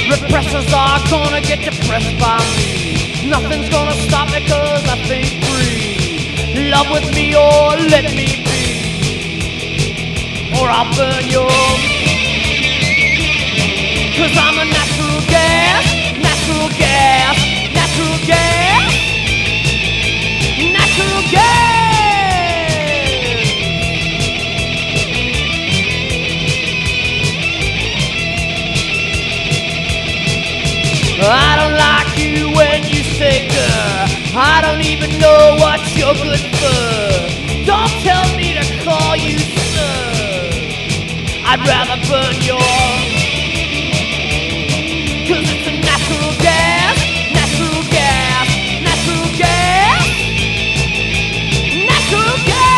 Repressors are gonna get depressed by me. Nothing's gonna stop me cause I think free. Love with me or let me be, or I'll burn your. Cause I'm a natural gas, natural gas, natural gas, natural gas. I don't like you when you say girl. I don't even know what you're good for. Don't tell me to call you sir. I'd rather burn your. Cause it's a natural gas, natural gas, natural gas, natural gas.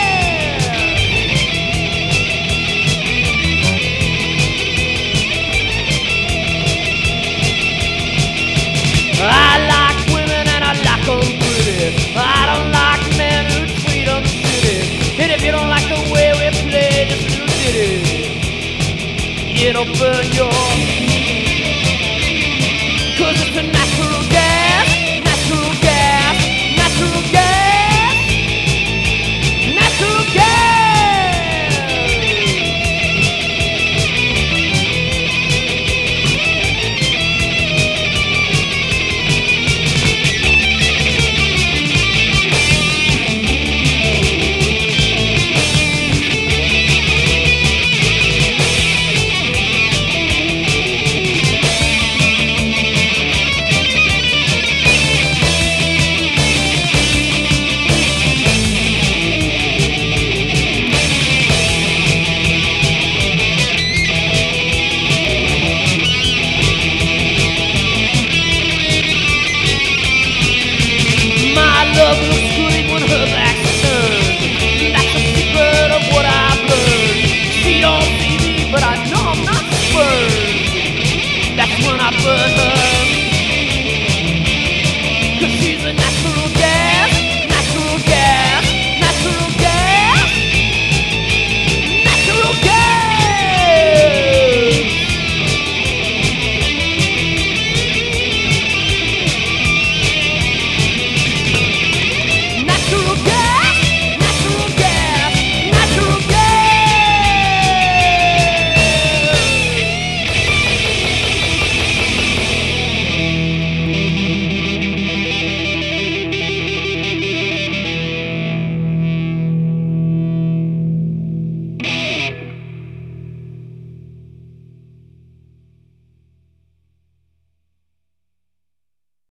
I like women and I like them pretty. I don't like men who treat them shitty. And if you don't like the way we play this little ditty, it'll burn your. Cause it's a natural gas, natural gas, natural gas, natural gas. Love looks good when her back's turned. That's the secret of what I've learned. She don't see me, but I know I'm not spurned. That's when I burn her.